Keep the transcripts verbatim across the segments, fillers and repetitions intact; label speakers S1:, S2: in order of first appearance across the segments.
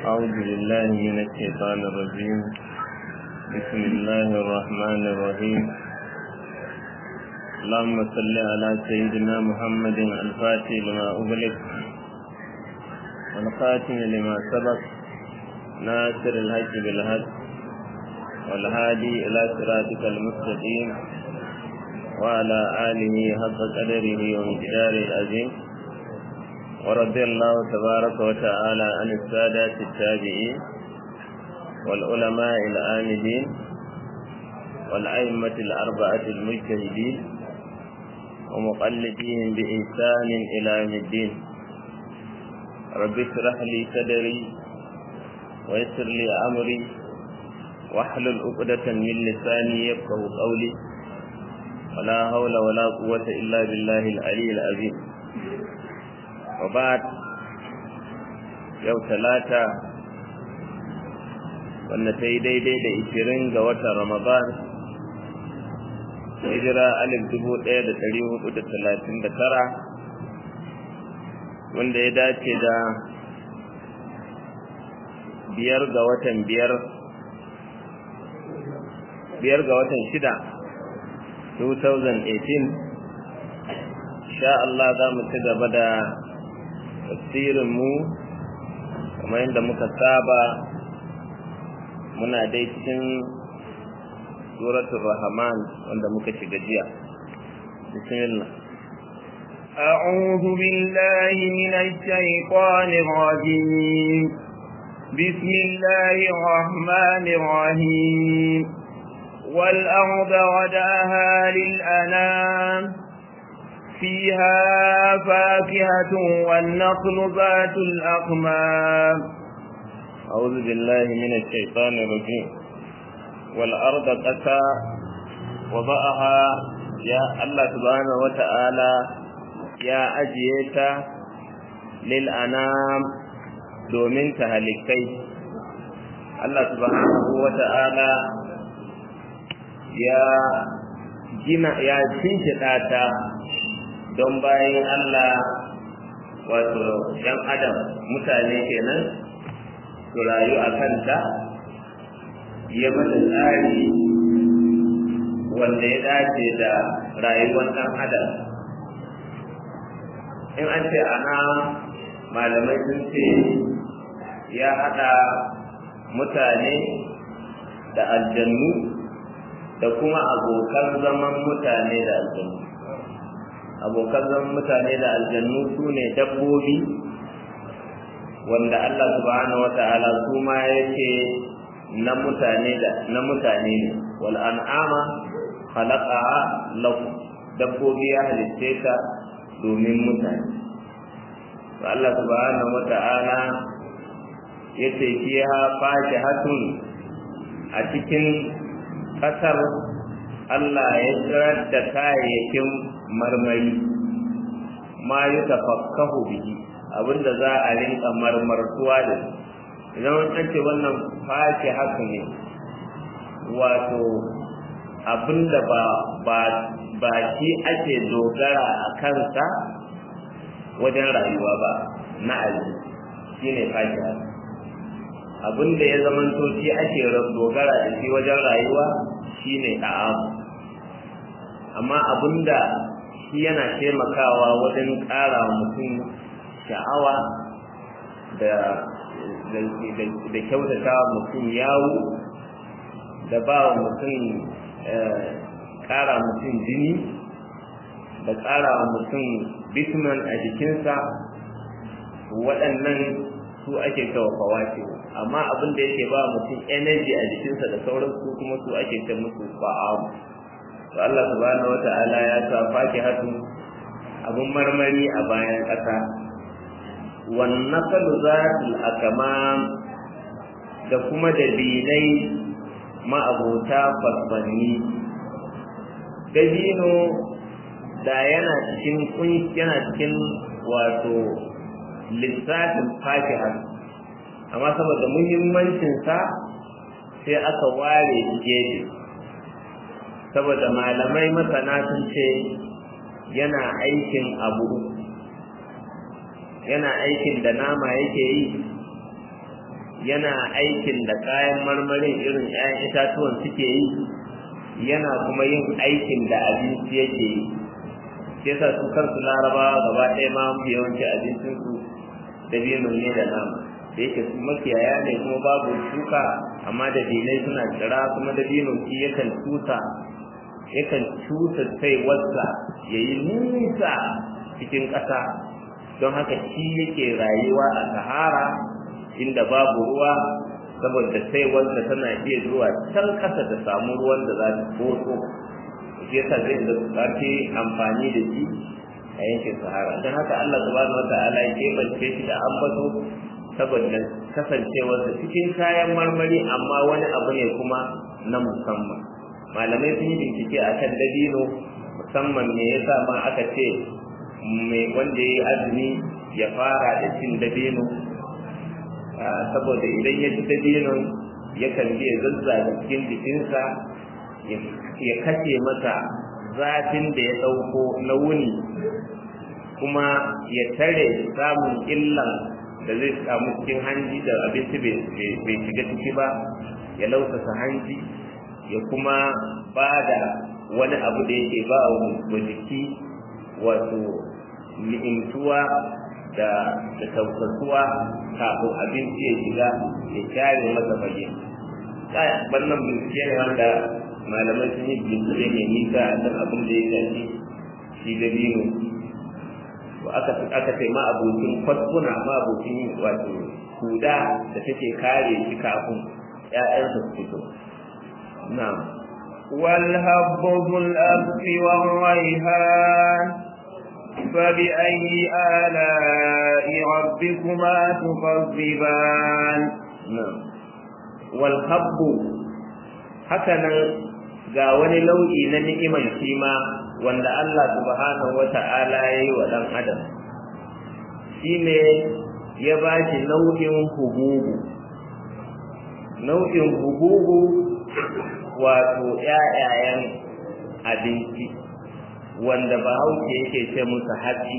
S1: أعوذ بالله من الشيطان الرجيم. بسم الله الرحمن الرحيم. اللهم صل على سيدنا محمد الفاتح لما أغلق والخاتم لما سبق ناصر الحق بالحق والهادي إلى صراطك المستقيم وعلى آله حق قدره ومقداره العظيم. ورضي الله تبارك وتعالى عن السادات التابعين والعلماء العاملين والأئمة الأربعة المجتهدين ومقلدين بإحسان إلى يوم الدين. رب اشرح لي صدري ويسر لي أمري واحلل عقدة من لساني يفقهوا قولي ولا حول ولا قوة إلا بالله العلي العظيم. وبعد yau talata wanda ta yi daidai da ishirin ga watan Ramadan hijira alif dubu ɗaya da ɗari hudu da talatin da tara wanda ya dace da biyar ga watan biyar biyar ga watan shida two thousand eighteen insha Allah za mu ci gaba da tafsirin mu kamar yadda muka saba muna dai cikin suratul rahman wanda muka shiga jiya. bismillah
S2: أعوذ بالله من الشيطان الرجيم. بسم الله الرحمن الرحيم. والأرض وضعها للأنام فيها فاكهة والنخل ذات الأكمام.
S1: أعوذ بالله من الشيطان الرجيم. والأرض قسى وضعها يا الله سبحانه وتعالى يا أجيتا للأنام دومين تهلكي. الله سبحانه وتعالى يا جنا يا شنشتاتا don bayan Allah wato ‘yan adam mutane kenan su rayu a kanta ya mata tsari wanda ya dace da rayuwar ɗan adam. In an ce ana malamai sun ce ya haɗa mutane da aljannu da kuma abokan zaman mutane da aljannu. abokan zaman mutane da aljannu su ne dabbobi wanda Allah subhanahu wata'ala su ma yake na mutane da na mutane ne. wal an'ama khalaqaha lakum, dabbobi ya halitte ta domin mutane. to Allah subhanahu wata'ala yace fiha fakihatun, a cikin kasar Allah ya tsirar da kayayyakin marmari ma yi tafakkahu bihi, abinda za a rinka marmartuwa da shi. idan an ce wannan fashe haka ne wato abinda ba ba ba shi ake dogara a kansa wajen rayuwa ba na aji shine fashe haka. abinda ya zamanto shi ake dogara da shi wajen rayuwa shine da'amu, amma abinda shi yana taimakawa wajen ƙara mutum sha'awa da da kyautata mutum yawo da ba wa mutum ƙara mutum jini da ƙara mutum bitumen a jikinsa. waɗannan su ake kawo fawace, amma abin da yake ba mutum energy a jikinsa da sauransu kuma su ake ta musu ba'amu. to Allah subhanahu wata'ala ya sa fakihatu abun marmari a bayan ƙasa. wan naqlu zatul akmam, da kuma dabinai ma'abota fasfanni. dabino da yana cikin kun yana cikin wato lissafin fakihatu, amma saboda muhimmancinsa sai aka ware gefe, saboda malamai masana sun ce yana aikin abu yana aikin da nama yake yi yana aikin da kayan marmarin irin ƴaƴan itatuwan suke yi yana kuma yin aikin da abinci yake yi sai sa su kansu larabawa gaba ɗaya ma yawanci abincinsu dabino ne da nama da yake su makiyaya ne kuma babu shuka amma da dinai suna tsira kuma dabino shi yakan tusa yakan tusa sai wasa yayi nisa cikin ƙasa don haka shi yake rayuwa a sahara inda babu ruwa saboda sai wanda tana iya zuwa can ƙasa ta samu ruwan da za ta kotso shi yasa zai da ƙarfi amfani da shi a yankin sahara don haka Allah subhanahu wata'ala ya keɓance shi da ambato saboda kasancewarsa cikin kayan marmari amma wani abu ne kuma na musamman malamai sun yi bincike akan dabino musamman me yasa ma aka ce mai wanda ya yi azumi ya fara da cin dabino saboda idan ya ci dabinon yakan je zazzaga cikin jikinsa ya kashe masa zafin da ya ɗauko na wuni kuma ya tare samun illan da zai samu cikin hanji da abinci bai shiga ciki ba ya lausasa hanji ya kuma ba da wani abu da yake ba wa jiki wato ni'imtuwa da da tausasuwa kafin abinci ya shiga ya share masa fage wannan bincike ne wanda malamai sun yi bincike mai nisa a kan abin da ya shafi shi da biyu aka aka ce ma abokin kwaskuna ma abokin wato huda da take kare shi kafin ƴaƴansa su fito na'am
S2: wal habbu bil asfi wal rayhan fa bi ayyi ala'i rabbikuma tukazziban
S1: na'am wal habbu hakanan ga wani nau'i na ni'imar shi ma wanda Allah subhanahu wata'ala ya yi wa ɗan adam shine ya ba shi nau'in hububu nau'in hububu wato ƴaƴayen abinci wanda bahaushe yake ce musu hatsi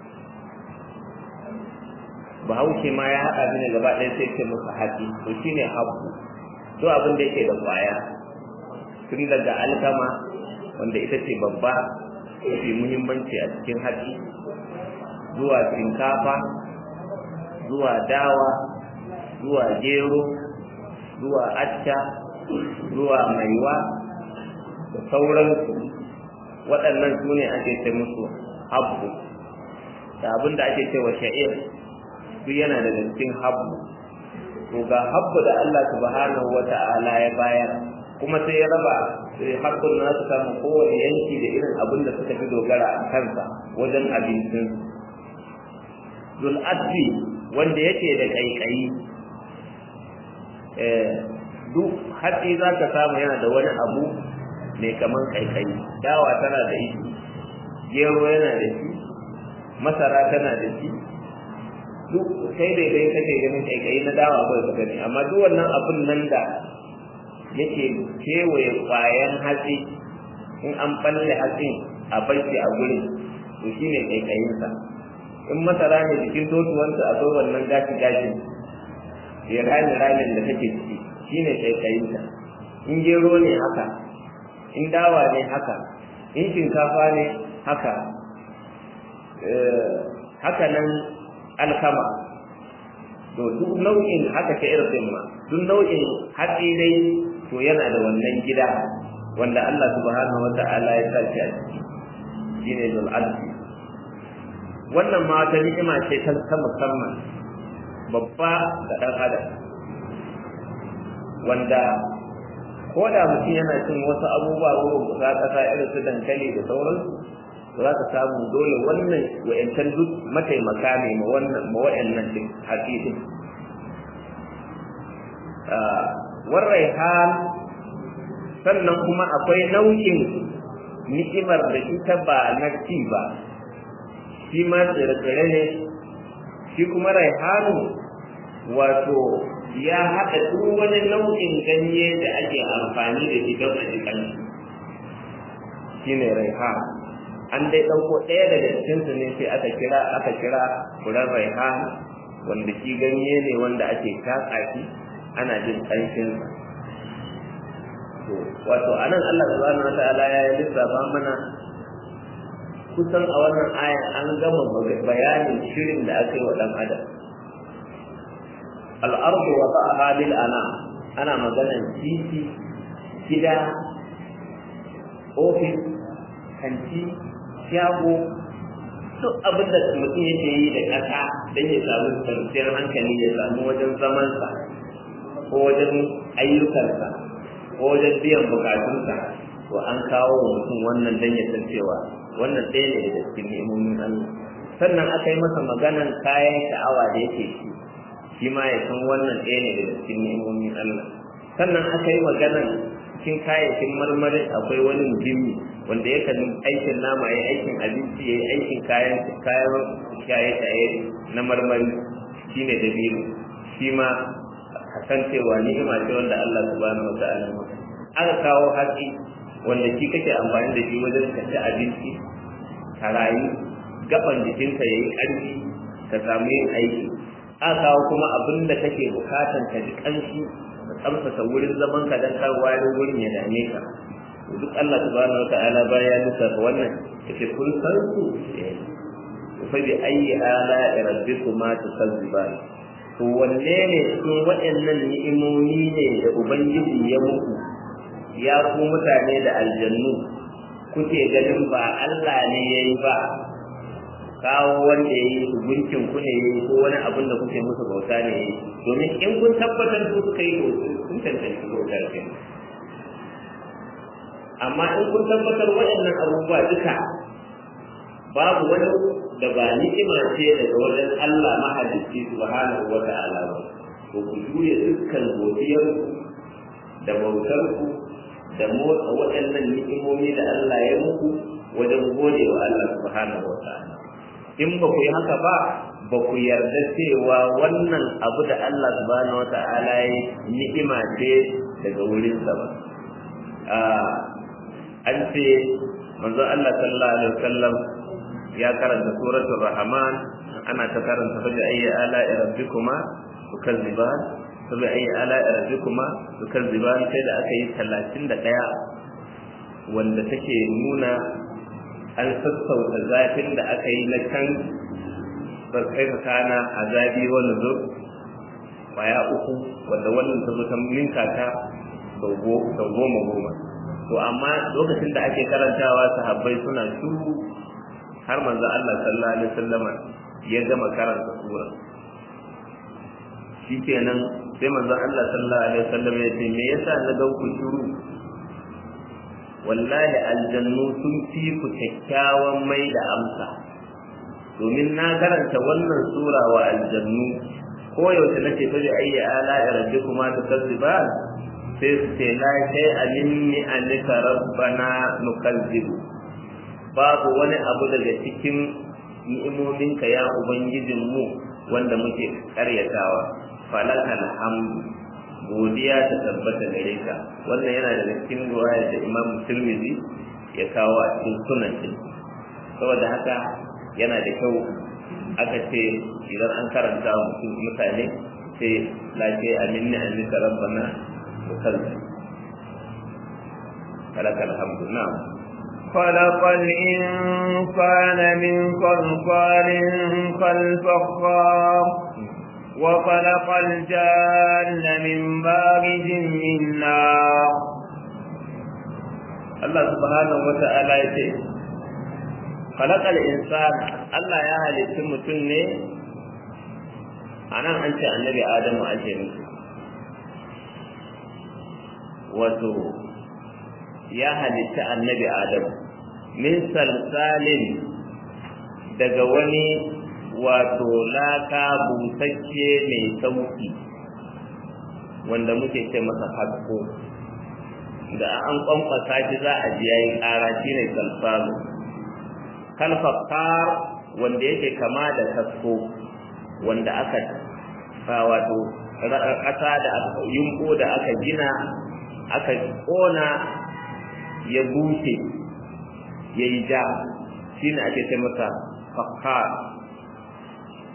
S1: bahaushe ma ya haɗa ne gaba ɗaya sai ce musu hatsi to shine habbu to abin da yake da ƙwaya tun daga alkama wanda ita ce babba mafi muhimmanci a cikin hatsi zuwa shinkafa zuwa dawa zuwa gero zuwa acca zuwa maiwa da sauransu waɗannan su ne ake ce musu habbu da abin da ake cewa sha'ir duk yana da cikin habbu to ga habbu da Allah subhanahu wata'ala ya bayar kuma sai ya raba sai hakkun nasu samu kowane yanki da irin abin da suka fi dogara a kansa wajen abincin zul asfi wanda yake da kaikayi duk hatsi za ka samu yana da wani abu mai kaman kaikayi dawa tana da shi gero yana da shi masara tana da shi duk sai dai dai kake ganin kaikayi na dawa kawai ka gani amma duk wannan abun nan da yake kewaye kwayan hatsi in an balle hatsin a barci a gurin to shine kaikayinsa in masara ne jikin totuwanta a zo wannan gashi gashi ya rami ramin da take ciki shine kaikayinsa in gero ne haka in dawa ne haka in shinkafa ne haka haka nan alkama to duk nau'in haka ka irin ma duk nau'in hatsi dai to yana da wannan gida wanda Allah subhanahu wata'ala ya sa shi a ciki shine zul ardi wannan ma ta ni'ima ce ta musamman babba ga dan adam wanda ko da mutum yana cin wasu abubuwa wurin buka kasa irin su dankali da sauransu za ka samu dole wannan wa'yancan duk mataimaka ne ma wannan ma wa'yannan din haƙiƙin warraihan sannan kuma akwai nau'in ni'imar da ita ba na ci ba shi ma tsire-tsire ne shi kuma raihanu wato ya haɗa duk wani nau'in ganye da ake amfani da shi don a jikin shi ne raihan an dai ɗauko ɗaya daga cikinsu ne sai aka kira aka kira furen raihan wanda shi ganye ne wanda ake shaƙa shi ana jin ƙanshin to wato anan Allah subhanahu wataala ya lissafa mana kusan a wannan aya an gama bayanin shirin da aka yi wa dan adam. al-ardu wada'aha lil anam, ana maganar titi, gida, ofis, kanti, shago, duk abin da mutum yake yi da ƙasa don ya samu kwanciyar hankali, ya samu wajen zamansa ko wajen ayyukansa ko wajen biyan bukatunsa, to an kawo wa mutum wannan don ya san cewa wannan ɗaya ne daga cikin ni'imomin Allah. Sannan aka yi masa maganan kayan sha'awa da yake shi, shi ma ya san wannan ɗaya ne daga cikin ni'imomin Allah. Sannan aka yi maganan cikin kayayyakin marmari akwai wani muhimmi wanda yakan aikin nama ya aikin abinci ya aikin kayan kayan shaye-shaye na marmari shine dabino, shi ma a san cewa ni'ima ce wanda Allah subhanahu wa ta'ala aka kawo haƙi wanda shi kake amfani da shi wajen ka ci abinci ka rayu gaban jikinka yayi ƙarfi ka samu yin aiki. Aka kawo kuma abin da kake bukatan ka ji ƙanshi ka tsamsasa wurin zaman ka dan kar wani wurin ya dame ka. Duk Allah subhanahu wa ta'ala baya lissafa wannan yake kun san su fa bi ayyi ala rabbikuma tukazziban. To wanne ne cikin waɗannan ni'imomi ne da ubangiji ya muku ya ku mutane da aljannu kuke ganin ba Allah ne yayi ba, kawo wanda yayi gunkin ku ne yayi ko wani abin da kuke musu bauta ne yayi? Domin in kun tabbatar su suka yi kun tantance bauta ke, amma in kun tabbatar waɗannan abubuwa duka babu wani da ba ni'ima ce daga wajen Allah mahalicci subhanahu wa ta'ala ba, to ku juye dukkan godiyar da bautar ku da motsa waɗannan ni'imomi da Allah ya muku wajen gode wa Allah subhanahu wa ta'ala. In ba ku yi haka ba, ba ku yarda cewa wannan abu da Allah subhanahu wa ta'ala ya ni'ima ce daga wurinsa ba. An ce manzon Allah sallallahu alaihi wasallam ya karanta suratul rahman, ana ta karanta fa ayyi ala'i rabbikuma tukazziban, fa ayyi ala'i rabbikuma tukazziban, sai da aka yi talatin da ɗaya wanda take nuna an sassauta zafin da aka yi na kan kai ka kana azabi wa nuzur baya uku, wanda wannan ta zo ta ninka ta sau goma goma. To amma lokacin da ake karantawa sahabbai suna shuru har manzo Allah sallallahu alaihi wasallama ya gama karanta sura, shikenan sai manzo Allah sallallahu alaihi wasallama ya ce me yasa na ga ku shuru? Wallahi aljannu sun fi ku kyakkyawan mai da amsa, domin na karanta wannan sura wa aljannu ko yaushe nace fa bi ayyi ala rabbikuma tukazziban, sai su ce la shay alimni annaka rabbana nukazzibu, babu wani abu daga cikin ni'imominka ya ubangijinmu wanda muke karyatawa. Falakal hamdu, godiya ta tabbata gare ka. Wannan yana daga cikin riwaya da Imam Tirmidhi ya kawo a cikin sunan shi. Saboda haka yana da kyau aka ce idan an karanta wa mutane sai la shay alimni annaka rabbana nukazzibu. Falakal hamdu. Na'am.
S2: خلق الإنسان من صلصال كالفخار وخلق الجان من مارج من نار.
S1: الله سبحانه وتعالى يقول خلق الإنسان، الله يا هل تمتني أنا أنت النبي آدم وأجل وتو ya halitta annabi Adam min salsalin daga wani wato laka busasshe mai sauki wanda muke ce masa hasko, da an kwamfasa shi za a ji yayin ƙara shi ne salsalu. kalfakar wanda yake kama da kasko wanda aka wato ƙasa da aka yumko da aka gina aka ƙona ya bushe ya yi ja, shi ne ake ce masa fakar.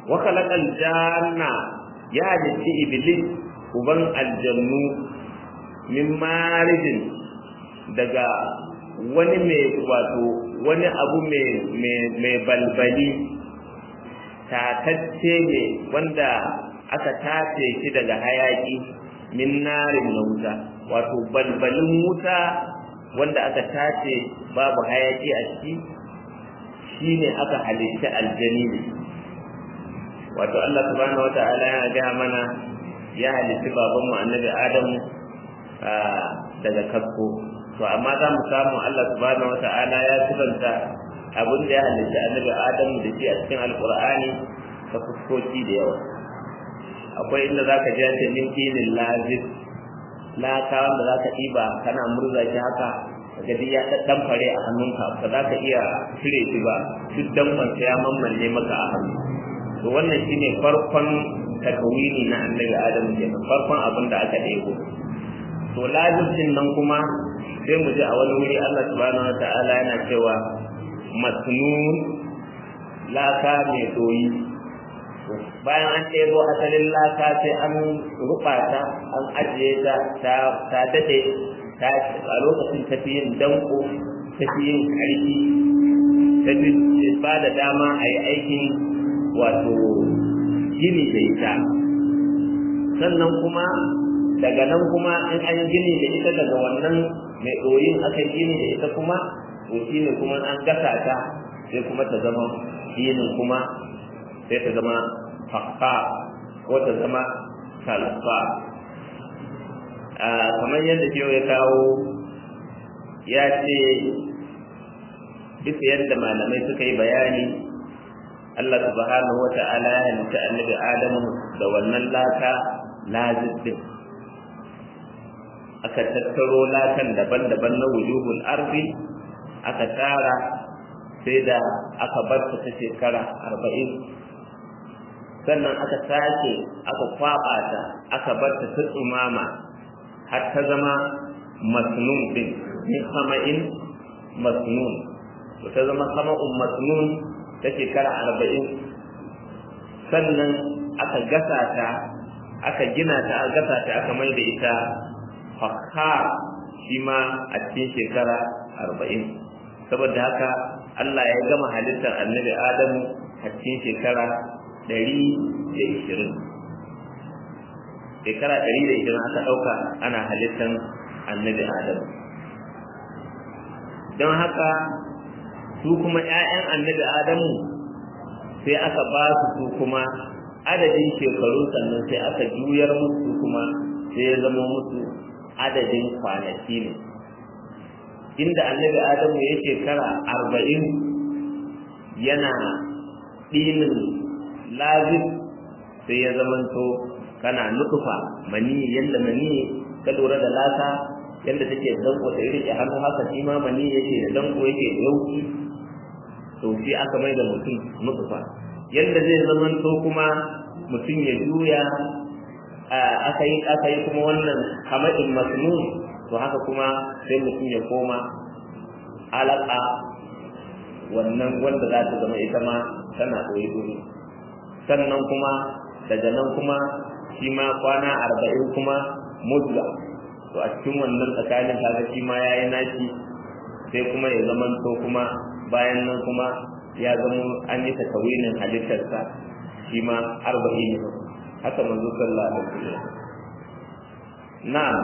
S1: wa khalaqal janna ya halitti iblis uban aljannu min marijin daga wani mai wato wani abu mai balbali tatacce ne wanda aka tace shi daga hayaki min narin na wuta wato balbalin wuta wanda aka tace babu hayaki a ciki shine aka halitta aljani ne wato Allah subhanahu wataala ya ga mana ya halitta babanmu annabi Adamu daga kasko to amma za mu samu Allah subhanahu wataala ya sifanta abin da ya halitta annabi Adamu da shi a cikin alqur'ani ta fuskoki da yawa akwai inda zaka ji ta min tilin lazib laka wanda zaka diba kana murza shi haka kaga dai ya dan fare a hannunka ba za ka iya cire shi ba duk dan ya mammalle maka a hannu to wannan shine farkon takawini na annabi Adamu kenan farkon abin da aka dego to lazibin nan kuma sai mu ji a wani wuri Allah subhanahu wataala yana cewa masnun laka mai doyi bayan an ɗebo asalin laka sai an rubata an ajiye ta ta dade ta a lokacin tafiyin danko tafiyin karfi tafi ba da dama a yi aikin wato gini da ita sannan kuma daga nan kuma in an gini da ita daga wannan mai ɗoyin aka gini da ita kuma to shi ne kuma an gasa ta sai kuma ta zama ginin kuma sai ta zama fakka ko ta zama kalfa kamar yadda ke ya kawo ya ce bisa yadda malamai suka yi bayani Allah subhanahu wa ta'ala ya halitta annabi Adamu da wannan laka lazib aka tattaro lakan daban-daban na wujuhul ardi aka tara sai da aka bar ta ta shekara arba'in sannan aka sake aka kwaba ta aka bar ta ta tsumama har ta zama masnun din min sama'in masnun to ta zama sama'un masnun ta shekara arba'in sannan aka gasa ta aka gina ta aka gasa ta aka mai da ita fakka shi ma a cikin shekara arba'in saboda haka Allah ya gama halittar annabi Adamu a cikin shekara ɗari da ishirin shekara ɗari da ishirin aka ɗauka ana halittar annabi Adamu don haka su kuma ‘ya'yan annabi Adamu sai aka ba su su kuma adadin shekaru sannan sai aka juyar musu kuma sai ya zama musu adadin kwanaki ne inda annabi Adamu ya shekara arba'in yana ɗinin lazib sai ya zamanto kana nutufa mani yadda mani ka lura da lata yadda take danko ta rike hannu haka shi ma mani yake da danko yake da yauki to shi aka mai da mutum nutufa yadda zai zamanto kuma mutum ya juya aka yi aka yi kuma wannan hamadin masnun to haka kuma sai mutum ya koma alaka wannan wanda za ta zama ita ma tana ɗoyi ɗoyi sannan kuma daga nan kuma shi ma kwana arba'in kuma mudga to a cikin wannan tsakanin kaga shi ma yayi nashi sai kuma ya zama to kuma bayan nan kuma ya zama an yi takawinin halittarsa shi ma arba'in haka manzo sallallahu alaihi wasallam na'am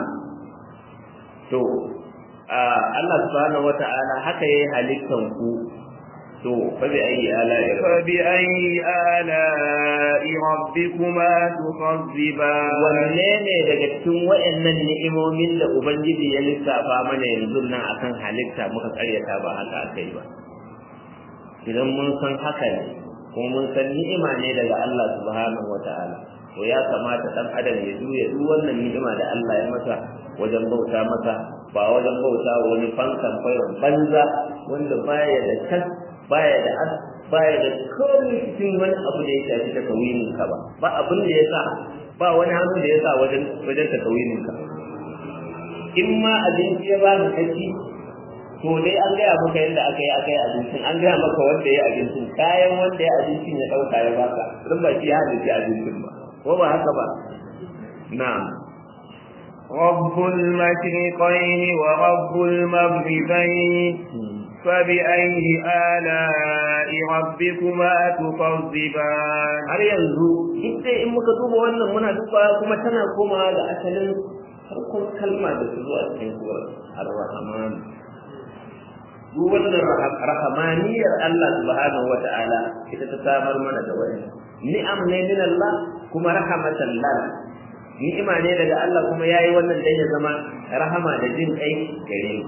S1: to Allah subhanahu wata'ala haka yayi halittan ku to fa bi ayi ala
S2: fa bi ayi ala rabbikuma tukazziban
S1: wanne ne daga cikin wayannan ni'imomin da ubangiji ya lissafa mana yanzu nan akan halitta muka karyata ba haka akai ba idan mun san haka ne kuma mun san ni'ima ne daga Allah subhanahu wata'ala to ya kamata dan adam ya juya duk wannan ni'ima da Allah ya masa wajen bauta masa ba wajen bauta wani fankan fayon banza wanda baya da tas baya da as baya da komai cikin wani abu da ya shafi ta kawinin ka ba ba abin da ya sa ba wani hannu da ya sa wajen wajen ta kawinin ka in ma abinci ya ba ka kaci to to dai an gaya maka yadda aka yi aka yi abincin an gaya maka wanda ya abincin kayan wanda ya abincin ya ɗauka ya baka don ba shi ya halitta abincin ba ko ba haka ba na'am
S2: رب المشرقين ورب المغربين فبأي آلاء ربكما تكذبان
S1: har yanzu duk dai in muka duba wannan muna duba kuma tana komawa ga asalin farkon kalma da su zuwa cikin suwar ar-rahman duk wannan rahmaniyar Allah subhanahu wata'ala ita ta samar mana da wani ni'am ne min Allah kuma rahmatan lana ni'ima ne daga Allah kuma yayi wannan dan ya zama rahama da jin kai gare mu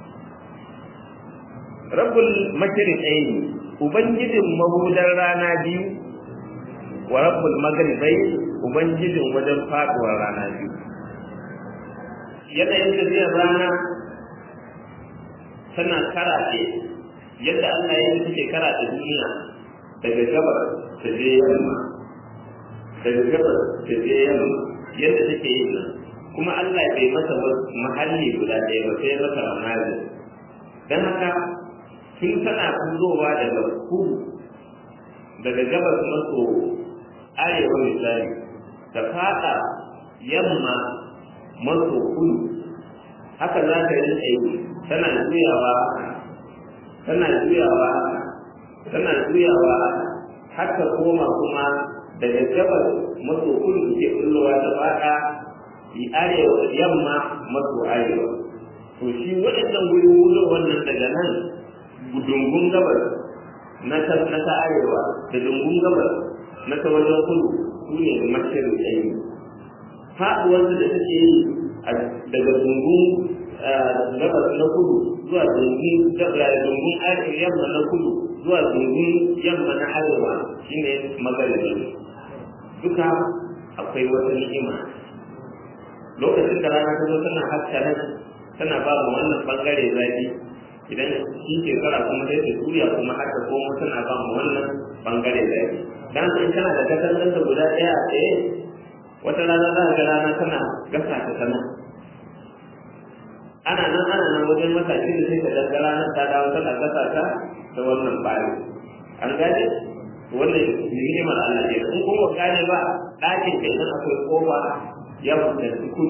S1: rabbul mashriqayn ubangijin mahudan rana biyu wa rabbul maghribayn ubangijin wajen faduwar rana biyu yanayin tafiyar rana tana karaɗe yadda Allah ya yi take karaɗe duniya daga gabar ta je yamma daga gabar ta je yamma yadda take yi nan kuma Allah bai masa mahalli guda ɗaya ba sai masa ramadi dan haka tun tana kuzowa daga kudu daga gabas maso arewa misali ta fada yamma maso kudu haka za ta yi tsaye tana juyawa tana juyawa tana juyawa haka koma kuma daga gabas maso kudu ke kullowa ta fada arewa yamma maso arewa to shi waɗannan guri wuzo wannan daga nan dungun gabas na ta na ta arewa da dungun gabas na ta wajen kudu su ne mashirin tsaye faɗuwar da take yi daga dungun gabas na kudu zuwa dungun dungun yamma na kudu zuwa dungun yamma na arewa shine magaribi duka akwai wata ni'ima lokacin da rana ta zo tana haska nan tana ba mu wannan bangare zafi idan shi shekara kuma sai ta tuya kuma har ta komo tana ba mu wannan bangare zafi dan in kana da katangar da guda ɗaya a tsaye wata rana za ka ga rana tana gasa ta sana ana nan ana nan wajen matashi da sai ka daga ranar ta dawo tana gasa ta da wannan bari an gane wannan ni'imar Allah ne in kuma gane ba ɗakin ka idan akwai kofa ya fuskanci kudu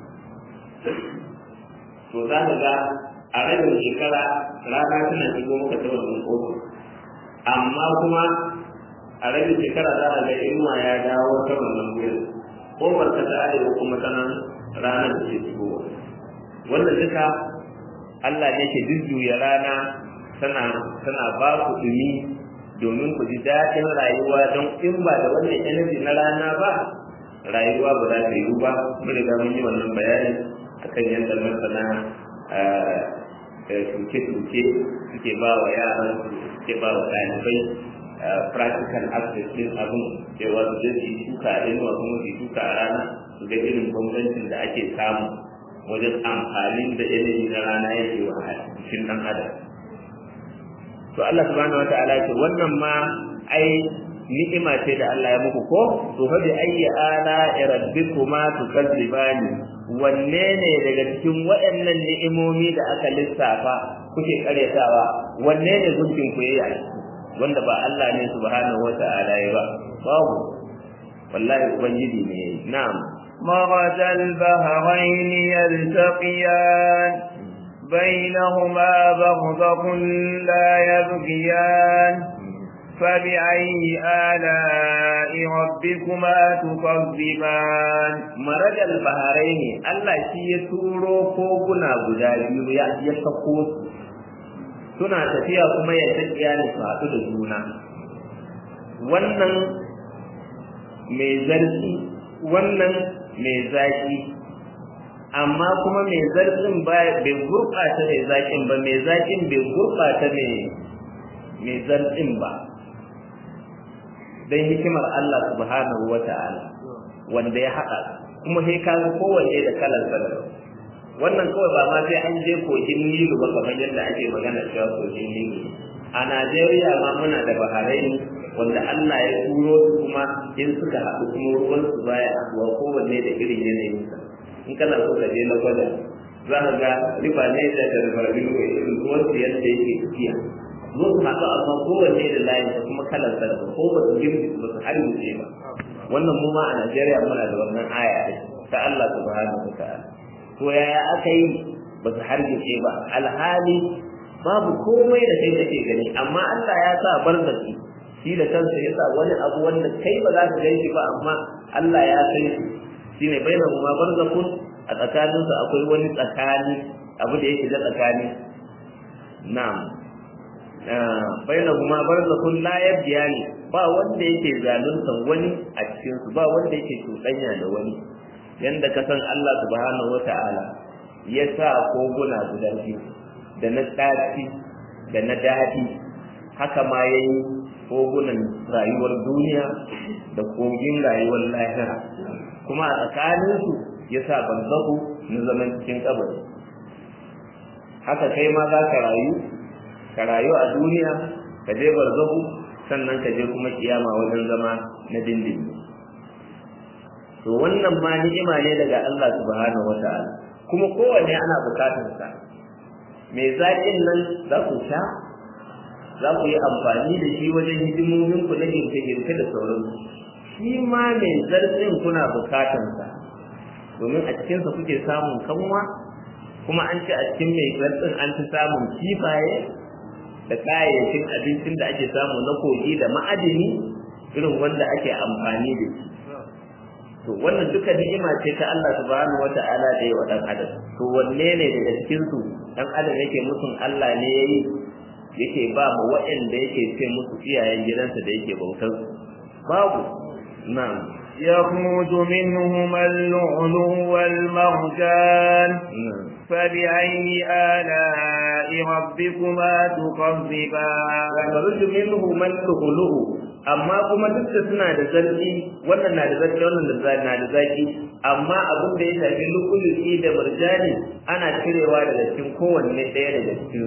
S1: to za ka ga a rabin shekara rana tana shigo maka ta wannan kofa amma kuma a rabin shekara za ka ga inuwa ya dawo ta wannan gurin kofar ta ta arewa kuma tana ranar da ke shigowa wannan duka Allah ne ke jujjuya rana tana tana ba ku dumi domin ku ji daɗin rayuwa don in ba da wannan energy na rana ba rayuwa ba za ta yi ba mun riga mun yi wannan bayani akan yadda masana shuke-shuke suke ba wa yaran suke ba wa ɗalibai practical aspect ɗin abin cewa su je su shuka a inuwa kuma su shuka a rana su ga irin bambancin da ake samu wajen amfani da yanayi na rana yake wa cikin ɗan adam to Allah subhanahu wataala ce wannan ma ai ni'ima ce da Allah ya muku ko to fa bi ayyi ala rabbikuma tukadzibani wanne ne daga cikin waɗannan ni'imomi da aka lissafa kuke karyatawa wanne ne gunkin ku yayi wanda ba Allah ne subhanahu wataala ya ba babu wallahi ubangiji ne na'am
S2: مرج البحرين يلتقيان بينهما برزخ لا يبغيان فبأي آلاء ربكما تكذبان
S1: مرج البحرين الله شي يتورو كوكنا guda biyu ya ya sako suna tafiya kuma ya tafiya ne su haɗu da juna wannan mai zarfi wannan mai zaki amma kuma mai zarfin bai gurɓata mai zakin ba mai zakin bai gurɓata mai zarfin ba dan hikimar Allah subhanahu wata'ala wanda ya haɗa kuma sai ka ga kowanne da kalar sa wannan kawai ba ma sai an je kogin Nilu ba kamar yadda ake magana cewa kogin Nilu a Najeriya ma muna da Bahrain wanda Allah ya turo su kuma in suka haɗu kuma ruwan su baya haɗuwa kowanne da irin yanayin sa in kana so ka je na gwada za ka ga riba ne da gargarin ruwan su yadda yake tafiya zo su haɗu amma kowanne da layin da kuma kalar sa ko ba su girbi ba su harbice ba wannan mu ma a Najeriya muna da wannan aya ta Allah subhanahu wa ta'ala to yaya aka yi ba su harbice ba alhali babu komai da kai kake gani amma Allah ya sa barzaki shi da kansa ya sa wani abu wanda kai ba za ka gani ba amma Allah ya san shi shine bainahu ma barzakun a tsakaninsu akwai wani tsakani abu da yake da tsakani na'am bainahu ma barzakun la yabiyani ba wanda yake zalunta wani a cikin su ba wanda yake cuɗanya da wani yanda ka san Allah subhanahu wata'ala ya sa koguna guda biyu da na tsafi da na daɗi haka ma yayi kogunan rayuwar duniya da kogin rayuwar lahira kuma a tsakaninsu ya sa barzahu na zaman cikin kabari haka kai ma za ka rayu ka rayu a duniya ka je barzahu sannan ka je kuma kiyama wajen zama na dindindin to wannan ma ni'ima ne daga Allah subhanahu wata'ala kuma kowanne ana bukatar sa mai zaƙin nan za ku sha za ku yi amfani da shi wajen hidimomin ku na girke-girke da sauransu shi ma mai zarfin kuna bukatar sa domin a cikinsa kuke samun kanwa kuma an ce a cikin mai zarfin an fi samun kifaye da kayayyakin abincin da ake samu na kogi da ma'adini irin wanda ake amfani da shi to wannan duka ni'ima ce ta Allah subhanahu wata'ala da yawa dan adam to wanne ne daga cikin su dan adam yake musun Allah ne yayi yake ba mu waɗanda yake ce musu iyayen gidansa da yake bautar babu na'am
S2: يخرج منهما اللؤلؤ والمرجان فبأي آلاء ربكما تكذبان
S1: يخرج منهما اللؤلؤ amma kuma duk da suna da zarfi wannan na da zarfi wannan da na da zaki amma abin da ya shafi lu'ulu'i da murjani ana cirewa daga cikin kowanne ɗaya daga cikin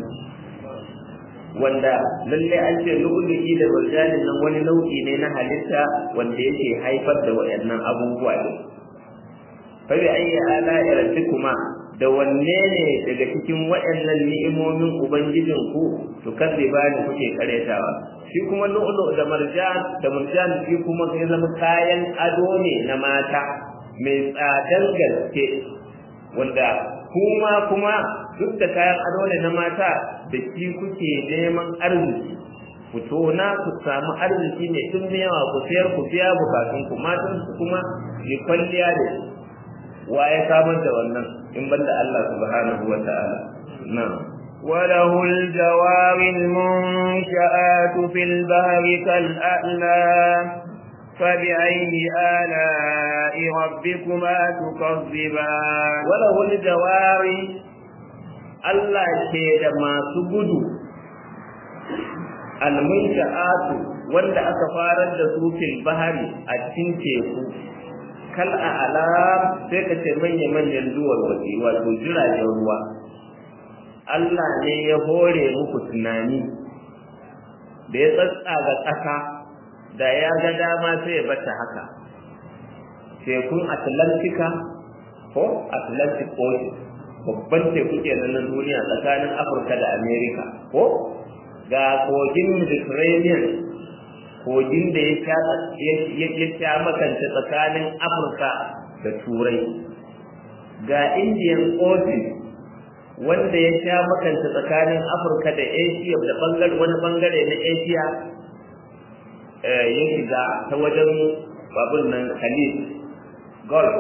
S1: wanda lalle an ce lu'ulu'i da murjani nan wani nau'i ne na halitta wanda yake haifar da waɗannan abubuwa ne fa bi ayyi ala'i rabbikuma da wanne ne daga cikin waɗannan ni'imomin ubangijinku to kazzibani kuke karetawa shi kuma lu'lu da marjan da marjan shi kuma sai zama kayan ado ne na mata mai tsadar gaske wanda kuma kuma duk da kayan ado ne na mata da shi kuke neman arziki ku tona ku samu arziki mai tun yawa ku sayar ku biya bukatun ku matan su kuma yi kwalliya da shi wa ya samar da wannan in banda Allah subhanahu wa ta'ala na'am
S2: وله الجوار المنشآت في البحر كالأعلام فبأي آلاء ربكما تكذبان
S1: وله الجوار الله كيد ما سجد المنشآت wanda aka farar da su fil bahari a cikin teku kal a'lam sai ka ce manyan manyan duwar waje wato jiragen ruwa Allah ne ya hore muku tunani da ya tsatsaga ƙasa da ya ga dama sai ya bata haka tekun Atlantika ko Atlantic Ocean babban teku kenan na duniya tsakanin Afirka da America ko ga kogin Mediterranean kogin da ya sha ya sha makance tsakanin Afirka da Turai ga Indian Ocean wanda ya sha makanta tsakanin Afirka da Asia da bangare wani bangare na Asia eh ya shiga ta wajen babun nan Khalid Gulf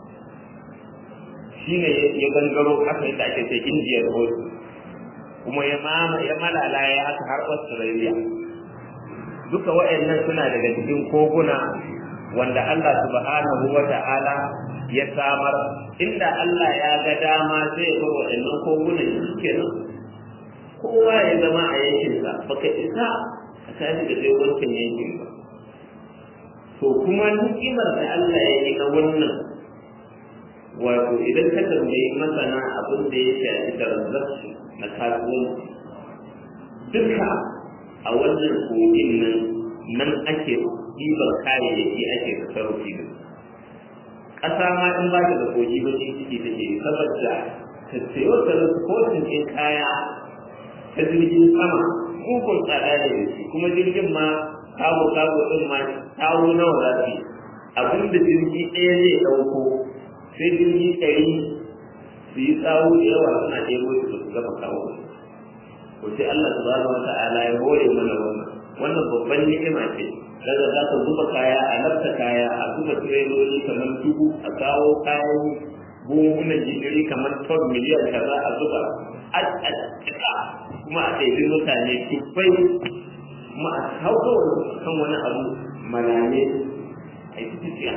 S1: shine ya gangaro haka yadda ake ce Indian Ocean kuma ya mama ya malala ya haka har Australia duka waɗannan suna daga cikin koguna wanda Allah subhanahu wata'ala ya samar inda Allah ya ga dama zai bar waɗannan kogunan kenan kowa ya zama a yankinsa baka isa a tashi da zai wancan yankin ba to kuma ni'imar da Allah ya yi na wannan wato idan ka tambayi masana abin da ya shafi transaction na kasuwanci duka a wannan kogin nan nan ake ɗiban kayayyaki ake tasarrufi da ƙasa ma in ba ta da kogi ba shi ciki take saboda ta sayo transportin ɗin kaya ta jirgin sama mugun tsada da yake kuma jirgin ma kago kago ɗin ma tawo nawa za su yi abinda jirgi ɗaya zai ɗauko sai jirgi ɗari su yi tsawo da yawa suna ɗebo su su gama kawo ko sai Allah subhanahu wa ta'ala ya hore mana wannan wannan babban ni'ima ce daga za ka zuba kaya a lafta kaya a zuba tireloli kamar dubu a kawo kayan buhunan jikiri kamar ton miliyan kaza a zuba a cika kuma a ɗaiɗi mutane dubbai kuma a hauka kan wani abu malame a yi tafiya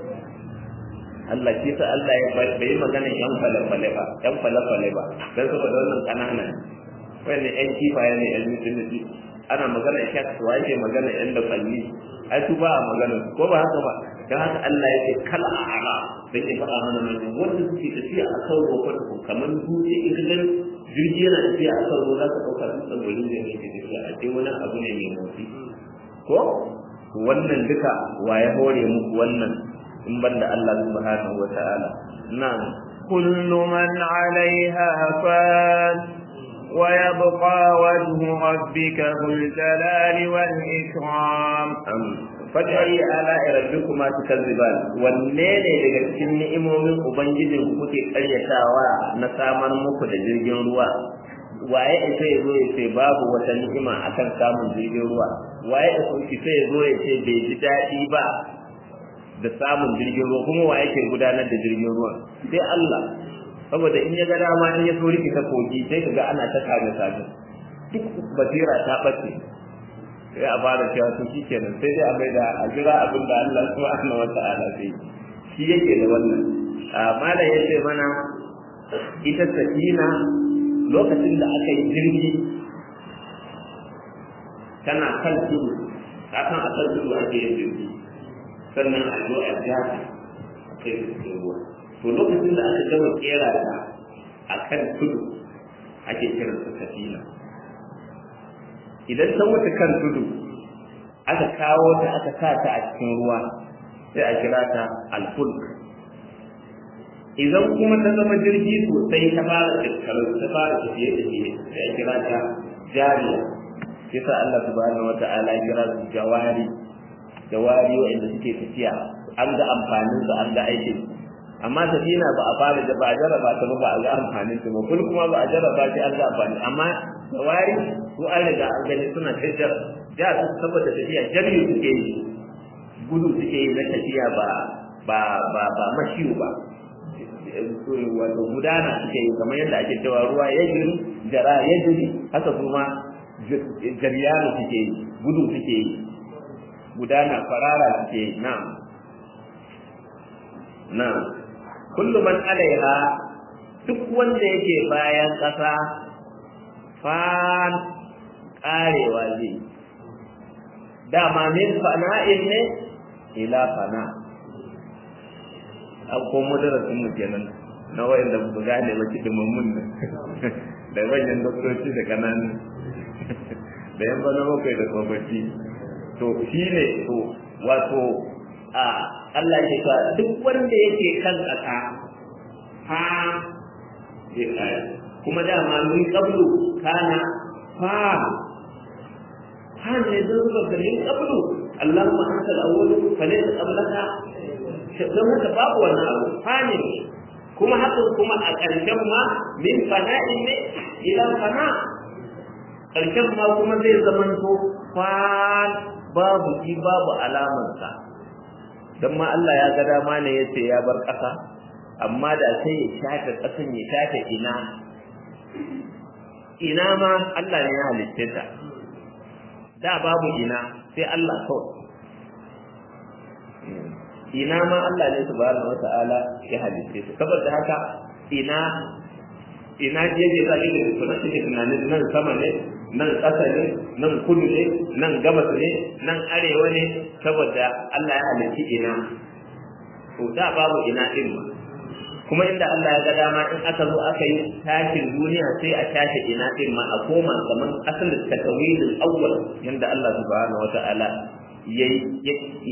S1: Allah shi sa Allah ya bai magana yan falafale ba yan falafale ba don saboda wannan ƙanana wani yan kifaye ne yan mutum ana magana shak wa yake magana yan da kalli ai su ba a magana ko ba haka ba dan haka Allah yake kala ala da ke faɗa mana nan wanda suke tafiya a kan gobe ko kamar dutse in ka gani jirgi yana tafiya a kan ruwa za ka ɗauka dutsen gurin da yake tafiya a ce wani abu ne mai motsi ko wannan duka wa ya hore muku wannan in banda Allah subhanahu wa ta'ala na'am
S2: kullu man 'alayha fan ويبقى وجه ربك ذو الجلال والإكرام
S1: فبأي آلاء ربكما تكذبان wanne ne daga cikin ni'imomin ubangijin kuke karyatawa na samar muku da jirgin ruwa waye ita ya zo ya ce babu wata ni'ima akan samun jirgin ruwa waye ita ya zo ya ce bai ji daɗi ba da samun jirgin ruwa kuma waye ke gudanar da jirgin ruwa sai Allah saboda in ya ga dama in ya so rikita kogi sai ka ga ana ta kame kame duk basira ta bace sai a fara cewa to shikenan sai dai a bai da a jira abin da Allah subhanahu wata'ala zai shi yake da wannan amma da yace mana ita safina lokacin da aka yi jirgi tana kan tudu kafin a kan tudu ake yin jirgi sannan a zo a ja kai cikin ruwa to lokacin da aka gama kera ta a kan tudu ake kiran ta safina idan ta wuce kan tudu aka kawo ta aka sa ta a cikin ruwa sai a kira ta alfulk idan kuma ta zama jirgi sosai ta fara tsakarar ta fara tafiye tafiye sai a kira ta jariya kisa Allah subhanahu wata'ala ya kira su jawari jawari wanda suke tafiya an ga amfanin su an ga aikin amma safina ba a fara da ba a jarraba ta ba a ga amfanin su ba kul kuma ba a jarraba ta an ga amfani amma jawari su an riga an gani suna tajar da su saboda tafiya jari suke yi gudu suke yi na tafiya ba ba ba ba mashiyu ba wato gudana suke yi kamar yadda ake cewa ruwa ya jiri jara ya jiri haka kuma jariyanu suke yi gudu suke yi gudana farara suke yi na'am na'am kullu man alaiha duk wanda yake bayan ƙasa fan karewa zai dama min fana'in ne ila fana an komo darasin mu kenan na wayanda ba su gane ba cikin mummun da manyan doktoci da kananu da yan bana bakwai da tsofaffi to shi ne to wato a Allah ya ce duk wanda yake kan ƙasa ha zai kare kuma dama min qablu kana fa ha ne zuwa ga min qablu Allahumma anta al-awwal fa laysa qablaka don haka babu wannan abu fa ne kuma haka kuma a ƙarshen ma min fana'in ne ila fana ƙarshen ma kuma zai zamanto fa babu shi babu alamarsa don ma Allah ya ga dama ne ya ce ya bar ƙasa amma da sai ya shafe ƙasan ya shafe ina ina ma Allah ne ya halitta ta da babu ina sai Allah kawai ina ma Allah ne subhanahu wata'ala ya halitta ta saboda haka ina ina jeje za ki da kuma kike tunanin nan sama ne nan ƙasa ne nan kudu ne nan gabas ne nan arewa ne saboda Allah ya halitta ina to da babu ina din ma kuma inda Allah ya ga dama in aka zo aka yi tashin duniya sai a tashi ina din ma a koma kamar asalin takawilul awwal yanda Allah subhanahu wata'ala ya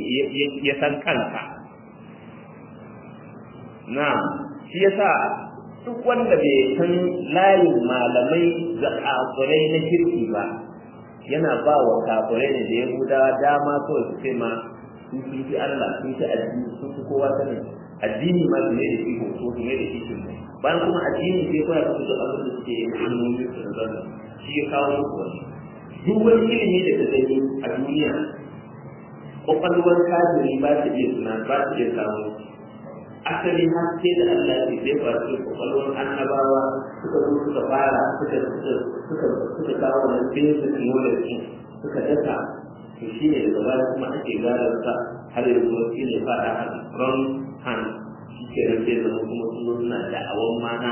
S1: ya san kansa na shi yasa duk wanda bai san layin malamai da kafirai na kirki ba yana ba wa kafirai ne da yahudawa dama kawai su ce ma sun fi Allah sun fi addini sun fi kowa sanin addini ma su ne da shi hoto su ne da shi shi bayan kuma addini sai kawai ka fito abin da suke yin hanyoyin su da zan shi ya kawo muku wani duk wani ilimi da ta gani a duniya kwakwalwar kafiri ba ta iya suna ba ta iya samu asali haske da Allah ya zai faru kwakwalwar annabawa suka zo suka fara suka suka suka kawo wannan basic knowledge suka dasa to shi ne daga baya kuma ake gadar sa har yanzu shi ne fada a strong hand shi ke nan sai zama kuma sun zo suna da'awan mana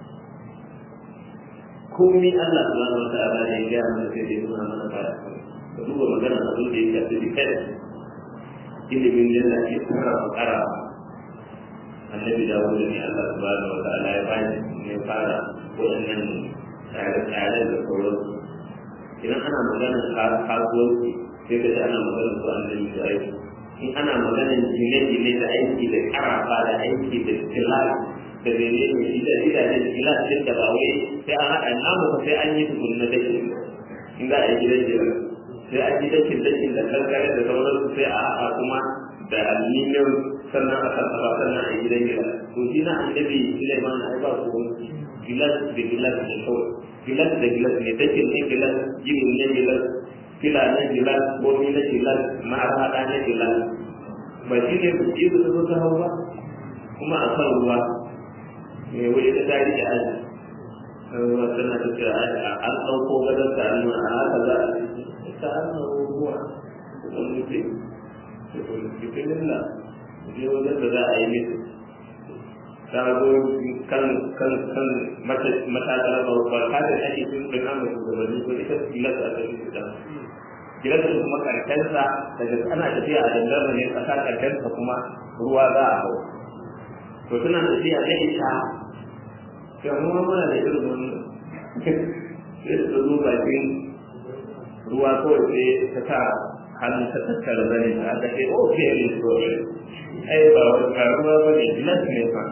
S1: komi Allah subhanahu wa ta'ala ne ya gaya mana sai dai suna mana baya ka duba magana abin da ya shafi defense ilimin yadda ake sarrafa karawa annabi Dawud ne Allah subhanahu wa ta'ala ya bani ne fara waɗannan tsare-tsare da sauransu idan ana maganar kasuwanci sai ka ji ana maganar su annabi da aiki in ana maganar gine-gine da aiki da karafa da aiki da gilas da bene ne ida ida da gilas din da ba wai sai an haɗa namu ko sai an yi tukun na dake in za a yi gidan gidan sai an yi dakin dakin da kankare da sauransu sai a haɗa kuma da aluminium sannan a karkara sannan a gidan gida to shi na annabi Sulaiman ai ba ko gilas da gilas da kawai gilas da gilas ne take ne gilas gini ne gilas kila ne gilas gomi na gilas ma'arada ne gilas ba shi ne su ji su zo ta hawa kuma a kan ruwa me wai ta tari da aji ruwa tana da cewa an ɗauko gadon ta a haka za a ta hannun ruwa da mutum bismillah je wajen da za a yi musu ta zo kan kan kan matakar babba ta da ake sun ɗin amma shugabanni ko ita gilas a cikin gida gilas kuma karkensa daga ana tafiya a dangar ne ƙasa karkensa kuma ruwa za a hau to suna tafiya da ita sai mu muna da irin wannan sai su zo bakin ruwa kawai sai ta sa hannu ta tattara zane ta aka ce oh very sorry ai ba wani karuwa ba ne gilas ne fa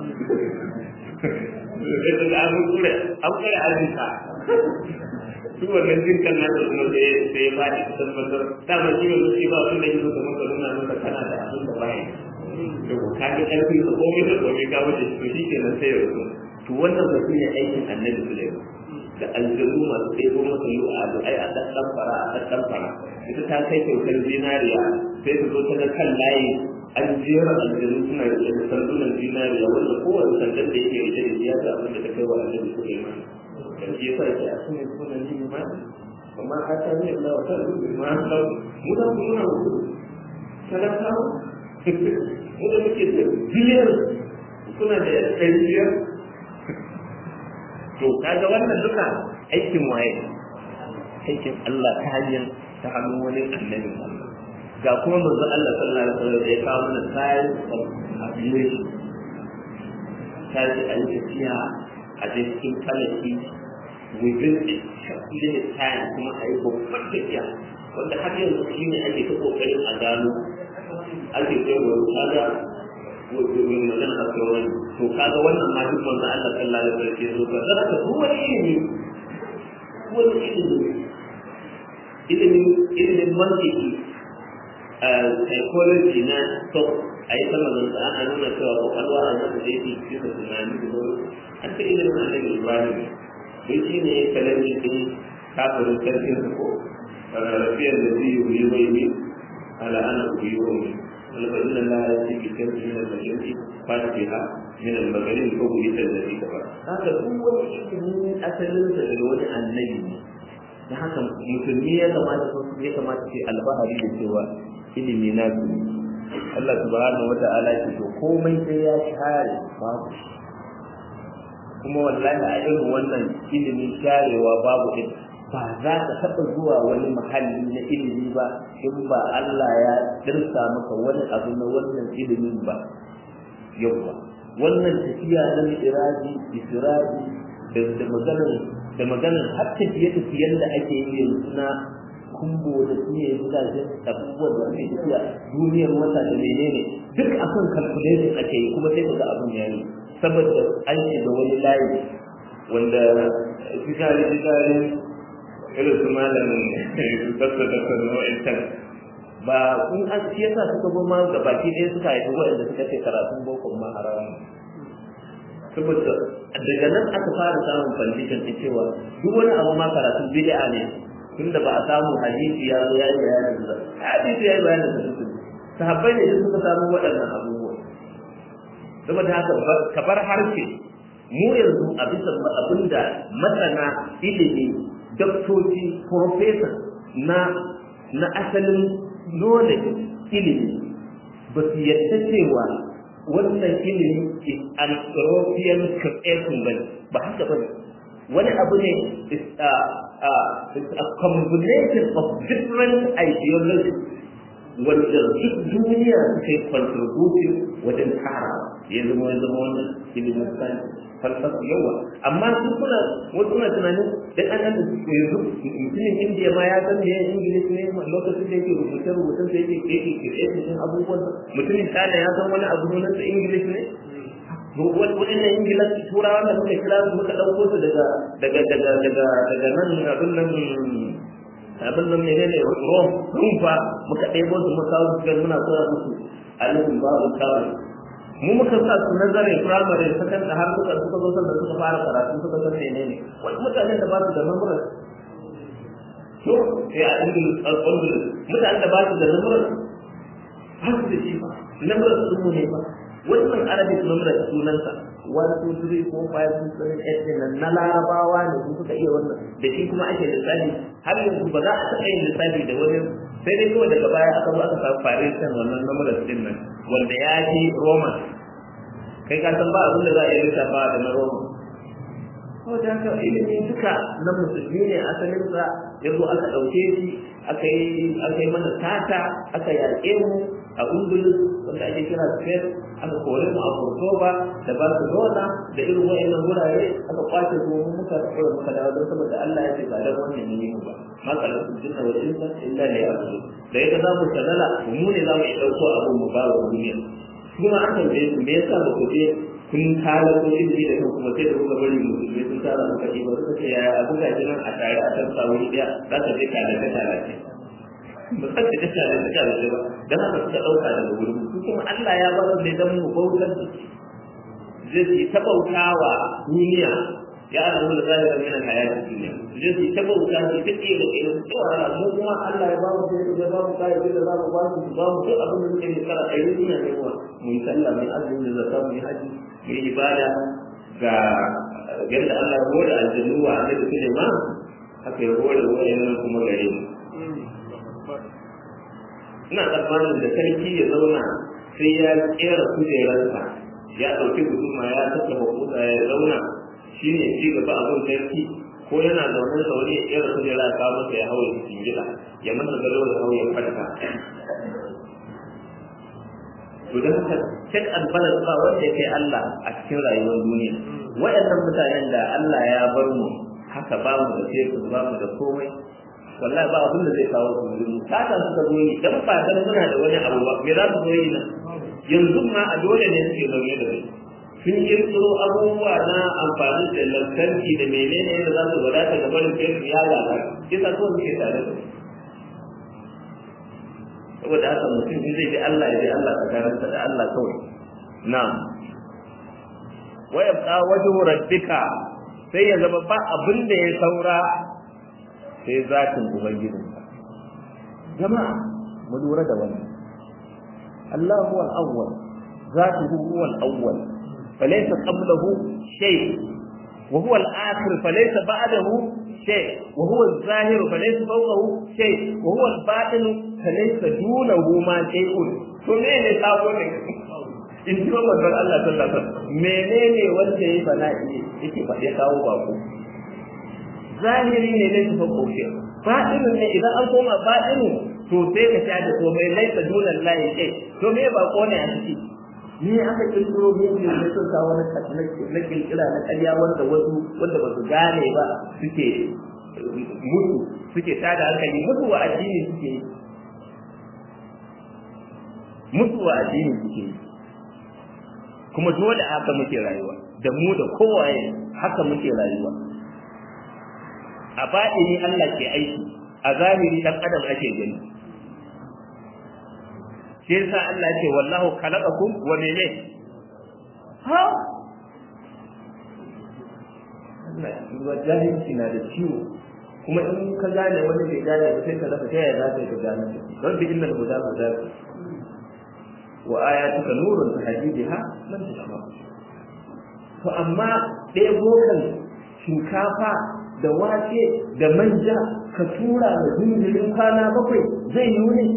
S1: sai ta ga abin kure an kare azinka su wannan jinkan na da kuma sai sai ya faɗi ta tabbatar dama shi wanda shi ba wanda ya zo da maka nuna maka kana da abin da baya to ka ga ƙarfi da komai da komai ka wuce to shi kenan sai ya zo to wannan ba shi ne aikin annabi Sulaiman da aljanu masu ɗebo masa lu'a da ai a ɗan fara a ɗan fara ita ta kai kyautar zinariya sai ta zo ta ga kan layi an jera aljanu suna da sandunan zinariya wanda kowane sandan da yake rike da ya ga abin da ta kai wa annabi Sulaiman dan shi yasa ya asune sunan ni ma amma aka ne Allah wa ta'ala ma Allah mu da mu na ku sadaka mu da muke da biyar kuna da ɗariyar to kaga wannan duka aikin waye aikin Allah ta hanyar ta hannun wani annabi ga kuma manzo Allah sallallahu alaihi wasallam ya kawo mana science of aviation sai a yi tafiya a cikin falaki within a short limit time kuma a yi babban tafiya wanda har yanzu shi ne ake ta kokarin a gano ake kai wa kaga wajen magana a sauran to kaga wannan ma duk manzo Allah sallallahu alaihi wasallam ya zo ka zaka duk wani ilimi wani ilimi ilimin ilimin mantiki psychology na to ai sama da ana nuna cewa kwakwalwa a zata da yake cikin tunani da sauran an ta ilimin annabi Ibrahim sai shi ne kalamin din kafirin sarkin su ko rafiyar da zai yi wai ne ala ana uyi wai فإن الله يأتي بشمس من المشرق فاتها من المغرب فبهت الذي كفر هذا هو من أسل تدلون النجم da haka musulmi ya kamata ya kamata ce albahari da cewa ilimi na su Allah subhanahu wata'ala ce to komai sai ya share babu kuma wallahi a irin wannan ilimin sharewa babu din ba za ka taɓa zuwa wani mahalli na ilimi ba in ba Allah ya dirsa maka wani abu na wannan ilimin ba yauwa wannan tafiya na iraji isra'i da da maganar da maganar har tafiye-tafiyen da ake yi yanzu na kumbo da tsaye gidajen abubuwan da ake tafiya duniyar wata da menene duk akan calculation ake yi kuma sai ka ga abun yayi saboda an shiga wani layi wanda fitari fitari irin su malamin sassa da sanu wa'incan ba kun an shi yasa suka goma ga baki ɗaya suka haifi waɗanda suka ce karatun boko ma haramun saboda daga nan aka fara samun foundation ɗin cewa duk wani abu ma karatun bid'a ne tunda ba a samu hadisi ya zo ya yi bayanin da hadisi ya yi bayanin da su sahabbai ne suka samu waɗannan abubuwa saboda haka ka bar harshe mu yanzu a bisa abinda masana ilimi doktoci professor na na asalin knowledge ilimi ba su yadda cewa wannan ilimi is an European creation bane ba haka bane wani abu ne is a is a combination of different ideologies wanda duk duniya suka yi contributing wajen tara ya zama ya zama wannan ilimin science falsafa yawa amma su kuna wasu na tunanin dan an an yanzu mutumin indiya ma ya san me english ne lokacin da yake rubuce rubutun sai yake yake creating din abubuwan mutumin China ya san wani abu ne na english ne wannan english turawa da muka kira su muka dauko su daga daga daga daga daga nan abin nan abin nan ne ne rom rumfa muka ɗebo su muka kawo su muna koya musu alifin babu kawai mu muka sa su nazarin primary second da har suka suka zo da suka fara karatu suka san menene wani mutanen da ba su da memory to sai a English al-English mutanen da ba su da memory har su da shi ba memory su ne ba wannan Arabic memory sunansa one two three four five six seven eight nan na Larabawa ne su suka iya wannan da shi kuma ake lissafi har yanzu ba za a taɓa yin lissafi da wani sai dai kawai daga baya aka zo aka samu farishan wannan memory din nan wanda ya ji Roman kai ka san ba abin da za a yi lissafa da na Roman ko da haka ilimi duka na musulmi ne asalin sa yanzu aka ɗauke shi aka yi aka yi mana tata aka yaƙe mu a Ungulus wanda ake kira Spain aka kore mu a Cordoba da Barcelona da irin wayannan wurare aka kwace su mu muka tsora muka dawo don saboda Allah ya ce ba da wannan ne mu ba ma kallu jinna wa insa illa li ya'budu da yadda za mu sadala mu ne za mu yi dauko abun mu ba wa duniya kuma an tambaye su me yasa ba ku je kun tala ko ilimi da kuma sai da kuka bari mu ne sun tara muka ji ba suka ce yaya abu ga jinan a tare a tarsa wuri daya za ka je ka da tala ce ba san da kace da suka da ba dan haka suka dauka daga wurin su kuma Allah ya ba mu dan mu bautar zai ci ta bautawa duniya ya alamu da zalika min al-hayati dunya zai ci ta bauta shi take da irin cewa mu kuma Allah ya ba mu da ba mu kai da za mu ba mu ba mu duk abin da muke yi kara kai duniya ne mu mu sallah mai azumi da zakka mu haji mu ibada ga yadda Allah ya hore aljannu wa annabi Sulaiman haka ya hore wayannan kuma gare mu ina tsammanin da sarki ya zauna sai ya kera kujerarsa ya ɗauki guduma ya saka hukuta ya zauna shi ne ci gaba abin sarki ko yana zaune sauri ya kera kujera ya kawo masa ya hau ya cikin gida ya masa gado ya hau ya farka to da haka check and balance ba wanda ya kai Allah a cikin rayuwar duniya waɗannan mutanen da Allah ya bar mu haka ba mu da sai ba mu da komai wallahi ba abin da zai kawo su wurin sata suka zo yi dan ba dan muna da wani abu ba me za su zo yi nan yanzu ma a dole ne suke zaune da shi sun kirkiro abubuwa na amfani da lantarki da menene da za su wadata ga barin fetur ya lalata kisa ko suke tare da saboda haka mutum in zai bi Allah ya bi Allah tsakaninsa da Allah kawai na'am wa yabqa wajhu rabbika sai ya zama ba abin da ya saura sai zatin ubangijinka jama'a mu lura da wannan Allah huwa al-awwal zatuhu huwa al-awwal falaysa qablahu shay wa huwa al-akhir falaysa ba'dahu shay wa huwa az-zahir falaysa fawqahu shay wa huwa al-batin falaysa dunahu ma shay'un to menene sabo ne in ji wannan Allah sallallahu alaihi wasallam menene wanda yayi bala'i yake fa ya kawo bako zahiri ne ne ta kauce fa'ilun ne idan an koma fa'ilun to sai ka sha da to mai laisa dunan lahi kai to me ba ko ne a ciki ni aka kirkiro mu ne da sun kawo na na kirkira na ƙarya wanda wasu wanda ba su gane ba suke mutu suke tada hankali mutu wa addini suke mutu wa addini suke kuma dole haka muke rayuwa da mu da kowaye haka muke rayuwa. A baɗini Allah ke aiki, a zahiri dan adam ake gani. Sai yasa Allah ce wallahu khalaqakum wa mene ha Allah ruwa jahilci na da ciwo, kuma in ka gane wani bai gane ba sai ka rasa ta yaya za ka yi ka gane don bi innal huda huda wa ayatuka nurun tahdidiha man tasha. To amma ɗaya bokan shinkafa da wake da manja ka tura da jinjirin kwana bakwai zai yi ne?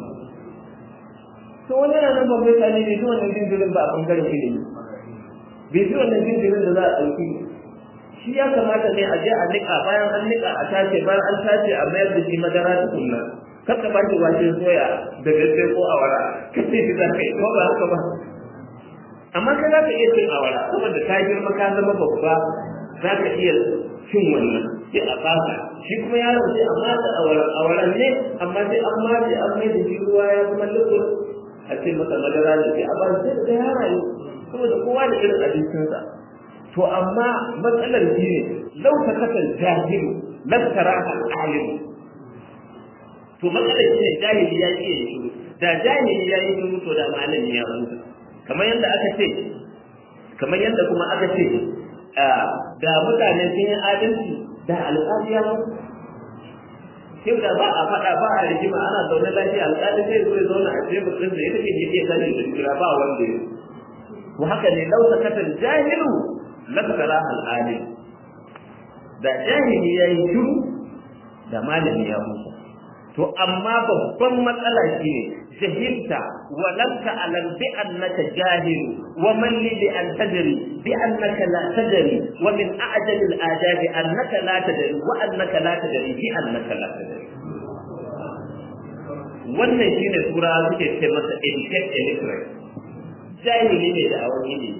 S1: To wani yana nan babbai tsani bai fi wannan jinjirin ba a ɓangaren ilimi, bai fi wannan jinjirin da za a ɗauki. Shi ya kamata ne a je a niƙa, bayan an niƙa a tace, bayan an tace a mayar da shi madara da kunna. Kar ka ba shi waken soya da gaske ko awara, ka ce shi za ka yi, ko ba haka ba. Amma kai za ka iya cin awara, saboda ka girma ka zama babba za ka iya cin wannan, sai a fasa. Shi kuma yaro sai a matsa awaran ne, amma sai an matse an mai da shi ruwa ya zama lukur, a ce masa madara da sai a ba sai da ya rayu, saboda kowa da irin abincinsa. To amma matsalar shi ne lau ta kasar jahilu lantara al'alim. To matsalar shi ne jahili ya yi shiru, da jahili ya yi shiru to da malami ya huta. Kamar yadda aka ce, kamar yadda kuma aka ce, da mutane sun yi adalci da alƙali ya huta. Sai da ba a faɗa ba a rigima ana zaune lafiya, alƙali sai zo ya zauna a tebur ɗin da ya take ke tashi da kira ba wanda ya. To haka ne lau ta kasar jahilu lantara al'alim. Da jahili ya yi shiru da malami ya huta. To amma babban matsala shi ne jahilta wa lam ta'lam bi annaka jahil wa man li bi an tadri bi annaka la tadri wa min a'jal al adabi annaka la tadri wa annaka la tadri bi annaka la tadri. Wannan shine sura suke ce masa educate illiterate. Jahili ne da awon ne.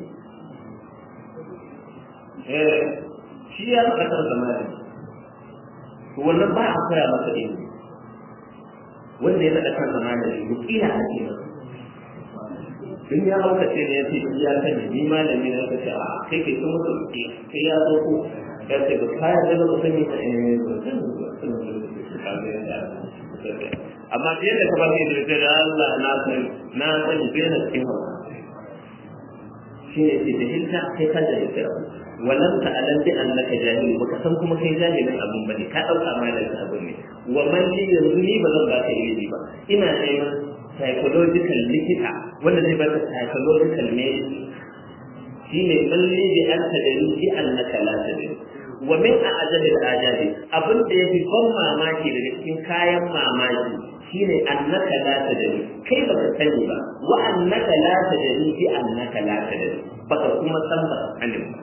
S1: Eh shi ya kasar zamani. To wannan ba a koya masa ilimi. Wanda ya naɗa kan zama da shi rukiya a ce masa in ya hauka ce ne ya ce ya sani ni malami na ka ce a kai kai sun mutu rukiya kai ya zo ko ya ce ba kaya da ba sani ta eh ba sani ba amma fiye da kamar ke da da Allah na sani na sani bai na cikin hauka shi ne ce da hinta kai ka da hinta walam ta'lam bi annaka jahil baka san kuma kai jahilin abun bane ka dauka malamin abun ne wa man li yanzu ni ba zan ba ka ilimi ba ina neman psychological likita wanda zai baka psychological medicine shine man li bi anta da bi annaka la tadri wa min a'jab al-ajabi abin da yafi ban mamaki daga cikin kayan mamaki shine annaka la tadri kai baka sani ba wa annaka la tadri bi annaka la tadri baka kuma san ba alim ba.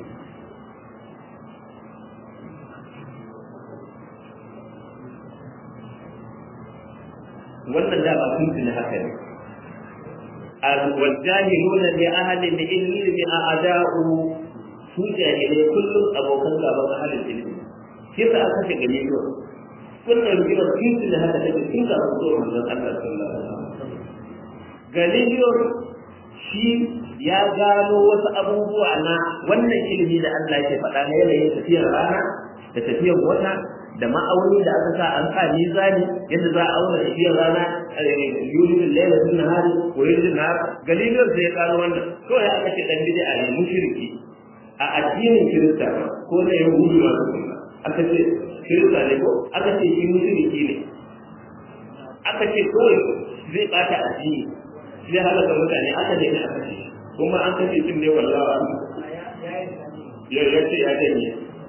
S1: wannan da ba kun tuna haka ne al-wajahiluna li ahli al-ilmi a'da'u su jahilai kullum abokan gaban ahalin ilmi shi sa aka ce gani yau wannan rigimar kun tuna haka take tun da rasul manzon Allah sallallahu alaihi wasallam Galileo shi ya gano wasu abubuwa na wannan ilimi da Allah yake faɗa na yanayin tafiyar rana da tafiyar wata da ma'auni da aka sa an sa mizani yadda za a auna tafiyar rana yulil layla tun nahari wa yulil nahar. Galileo zai gano wannan to ya aka ce dan bid'a ne mushriki a addinin Kirista ko na Yahudu ma aka ce Kirista ne ko aka ce shi mushriki ne aka ce kawai zai bata addini zai halaka mutane aka ce aka ce kuma an kace shi ne wallahi ya ya ce ya dani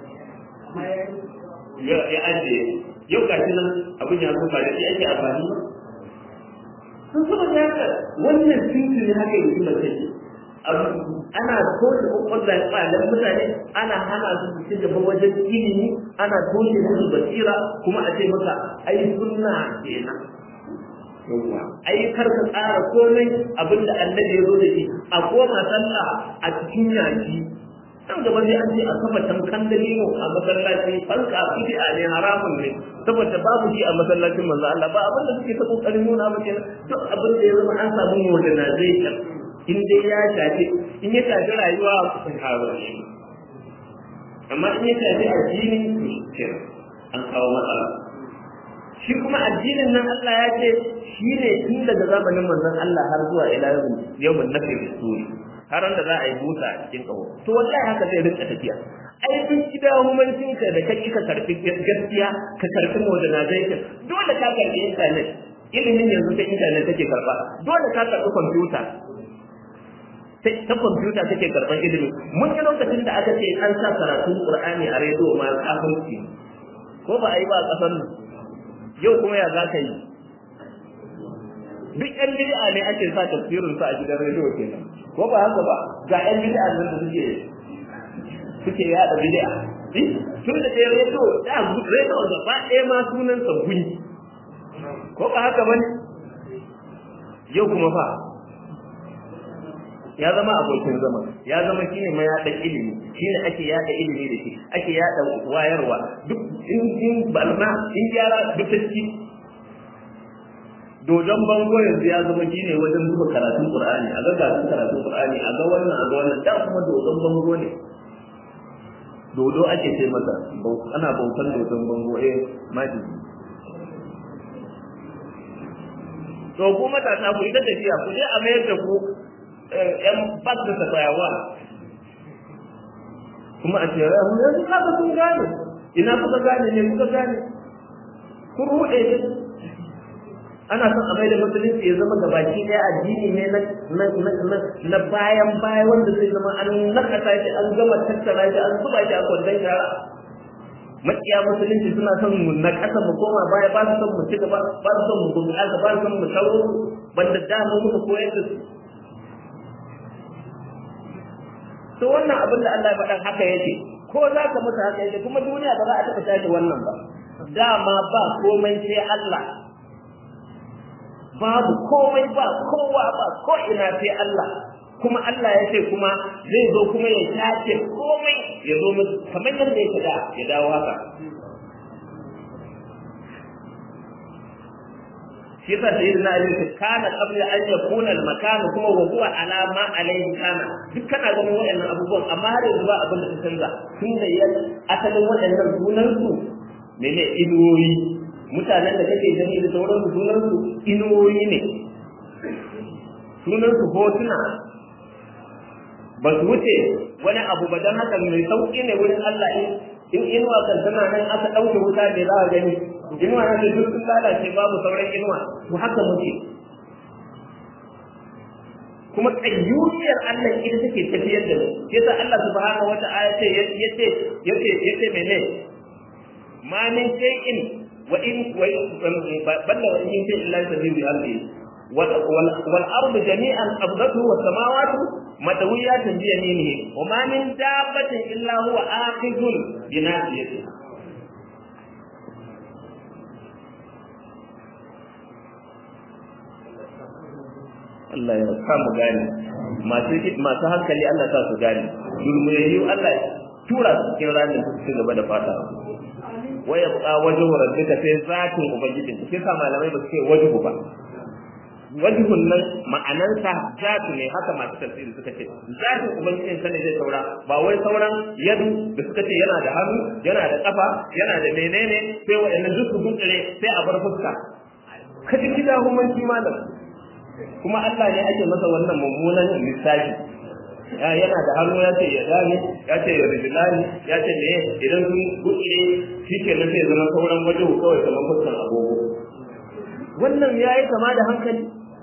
S1: ya ya aje yau gashi nan abin ya kuma da shi ake amfani ba sun saba da haka wannan tuntuni haka yake mace ana toshe kwakwalwar tsadan mutane ana hana su su ci gaba wajen ilimi ana toshe musu basira kuma a ce maka ai sunna kenan yawwa ai kar ka tsara komai abinda annabi ya zo da shi a koma sallah a cikin yaki dan gaba sai an ce a kafa tankan dalilo a masallaci fanka bid'a ne haramun ne saboda babu shi a masallacin manzo Allah ba abinda suke ta kokarin nuna ba kenan duk abin da ya zama an samu modernization in dai ya shafi in ya shafi rayuwa sun kawo shi amma in ya shafi addini to shi an kawo matsala shi kuma addinin nan Allah ya ce shi ne tun daga zamanin manzon Allah har zuwa ila yawmin nafi bisuri har da za a yi busa a cikin kawo to wallahi haka zai rinka tafiya ai duk gida humancin ka da kake ka karfi gaskiya ka karfi modernization dole ka karfi internet ilimin yanzu ta internet take karba dole ka karbi computer ta computer take karban ilimi mun yi lokacin da aka ce an sa karatun Qur'ani a radio ma kafirci ko ba a yi ba a kasar nan yau kuma ya za ka yi duk yan bid'a ne ake sa tafsirin sa a gidan radio kenan ko ba haka ba ga yan bid'a nan da suke suke yada bid'a tun da dai radio da radio da ba ɗaya ma sunan sa guni ko ba haka bane yau kuma fa ya zama abokin zama ya zama shine mai yada ilimi shine ake yada ilimi da shi ake yada wayarwa duk in in balma in gyara duk take dodon bango yanzu ya zama shine wajen duba karatun Qur'ani a ga karatun karatun Qur'ani a ga wannan a ga wannan da kuma dodon bango ne dodo ake ce masa ana bautan dodon bango eh maji to ku matasa ku ita tafiya ku je a mayar da ku yan bas da tsayawa kuma a tsaya mu yanzu kaga sun gane ina kuka gane ne kuka gane ku rude ne ana son a mai da musulunci ya zama gabaki ɗaya addini ne na na bayan baya wanda zai zama an nakasa shi an gama tattara shi an zuba shi a kwandon shara makiya musulunci suna son mu na ƙasa mu koma baya ba su son mu ci gaba ba su son mu bunƙasa ba su son mu sauro banda da mu muka koyar da su to wannan abin da Allah ya faɗa haka yake ko za ka mutu haka yake kuma duniya ba za a taɓa tashi wannan ba dama ba komai sai Allah babu komai ba kowa ba ko ina sai Allah kuma Allah ya ce kuma zai zo kuma ya tace komai ya zo musu kamar yadda yake da ya dawo haka shi yasa sayyidina Ali ya kana qabla an yakuna al-makan kuma wa huwa ala ma alayhi kana duk kana ganin waɗannan abubuwan amma har yanzu ba abin da ta canza tun da ya asalin waɗannan sunan su mene inuwoyi mutanen da kake gani da sauran su sunan su inuwoyi ne sunan su hotuna ba su wuce wani abu ba don haka mai sauƙi ne wurin Allah in inuwa kan tana nan aka ɗauke wuta ne za a gani inuwa na da duk sun lalace babu sauran inuwa to haka muke kuma ƙayyumiyar Allah ita take tafiyar da mu yasa Allah subhanahu wata'ala ce yace yace yace mene ma min shay'in wa in wa balla wa in shay'in la yasbihu al-ardi والأرض جميعا قبضته والسماوات مطويات بيمينه وما من دابة إلا هو آخذ بناصيته Allah ya samu gani masu hankali Allah ta su gani dulmuyayyu Allah tura su cikin ranar su gaba da fata waya buƙa wajen rabbika sai zatin ubangijin sai ka malamai ba su ce wajhu ba wajhun nan ma'anansa zatu ne haka masu tafsiri suka ce zatin ubangijin sa ne zai saura ba wai sauran yadu da suka ce yana da hannu yana da kafa yana da menene sai waɗannan duk su gutsire sai a bar fuska kaji kida humanci malam kuma Allah ne ake masa wannan mummunan lissafi ya yana da hannu ya ce ya gane ya ce ya rijilani ya ce ne idan sun gutsire shi ke nan sai zama sauran wajen kawai kamar fuskan agogo wannan ya yi kama da hankali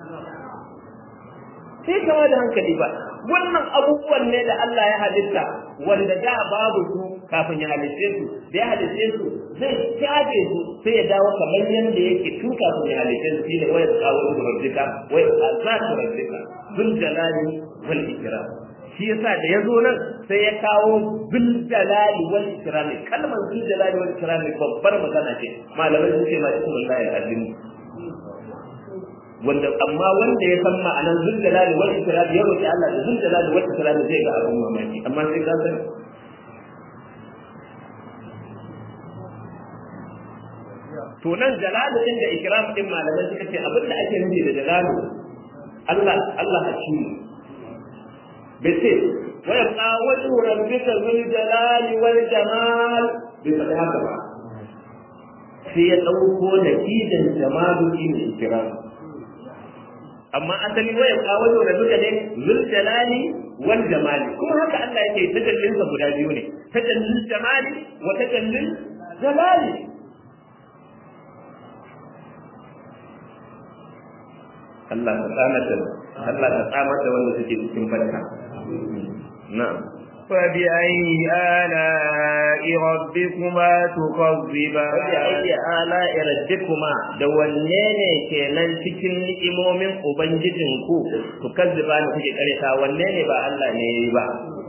S1: sai kama da hankali ba wannan abubuwan ne da Allah ya halitta wanda da babu su kafin ya halitte su da ya halitte su zai caje su sai ya dawo kamar yadda yake tun kafin ya halitte su shine waya kawo su rabbika waya azatu rabbika zul jalali wal ikram shi yasa da yazo nan sai ya kawo zul jalali wal ikram kalmar zul jalali wal ikram babbar magana ce malamai sun ce ma ismullahi azim wanda amma wanda ya san ma'anar zuljalali wal ikram ya roki Allah da zuljalali wal ikram zai ga abun mamaki amma sai ka san to nan jalalu din da ikram din malamai suka ce abin da ake nufi da jalalu Allah Allah hakimi bace wa yabqa wajhu rabbika dhul jalali wal jamal bi faɗi haka ba sai ya ɗauko natijan jamalu in ikram amma asali wa yabqa wajhu rabbika ne dhul jalali wal jamali kuma haka Allah yake tajallin sa guda biyu ne tajallin jamali wa tajallin jalali Allah ta tsamata Allah ta tsamata wanda suke cikin barka na'am
S2: فبأي آلاء ربكما تكذبان
S1: فبأي آلاء ربكما da wanne ne kenan cikin ni'imomin ubangijinku ku kazziba ne kuke kareta wanne ne ba Allah ne yayi ba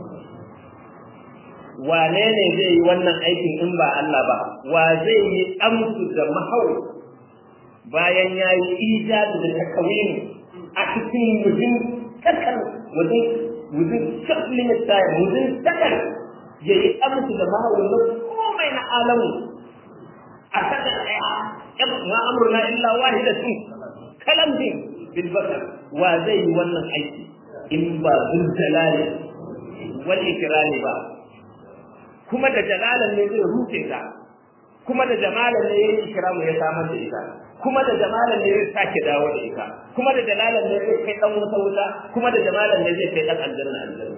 S1: wane ne zai yi wannan aikin in ba Allah ba wa zai yi amsu da mahau bayan yayi ijadu da takawini a cikin mutum kakan wajen within just limit time within second ya yi amsu da mahawar na komai na alamu a sakar ɗaya ya ma amurna illa wahida su kalam din bil bakar wa zai yi wannan aiki in ba zul jalali wal ikrami ba kuma da jalalan ne zai rufe ta kuma da jamalan ne yayin ikramu ya samar da ita kuma da jamalan ne zai sake dawo da ita kuma da jalalan ne zai kai dan wuta wuta kuma da jamalan ne zai kai dan aljanna aljanna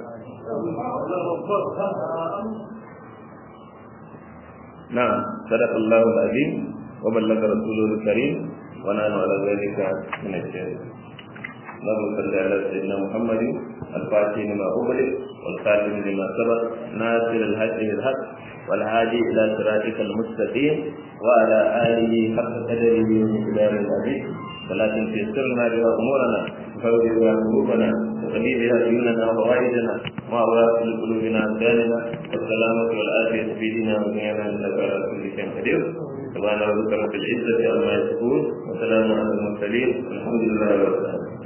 S1: na'am sadaqallahu alazim wa ballaga rasuluhu alkarim wa nahnu ala dhalika min ash-shahidin اللهم صل على سيدنا محمد الفاتح لما أغلق والخاتم لما سبق ناصر الحق بالحق والهادي إلى صراطك المستقيم وعلى آله حق قدره ومقداره العظيم ولا تنسرنا بها أمورنا وفوض بها قلوبنا وخلي بها ديوننا وفوائدنا وأوراق قلوبنا أبداننا والسلامة والعافية في ديننا ودنيانا إنك على كل شيء قدير سبحان ربك رب العزة عما يصفون وسلام على المرسلين والحمد لله رب العالمين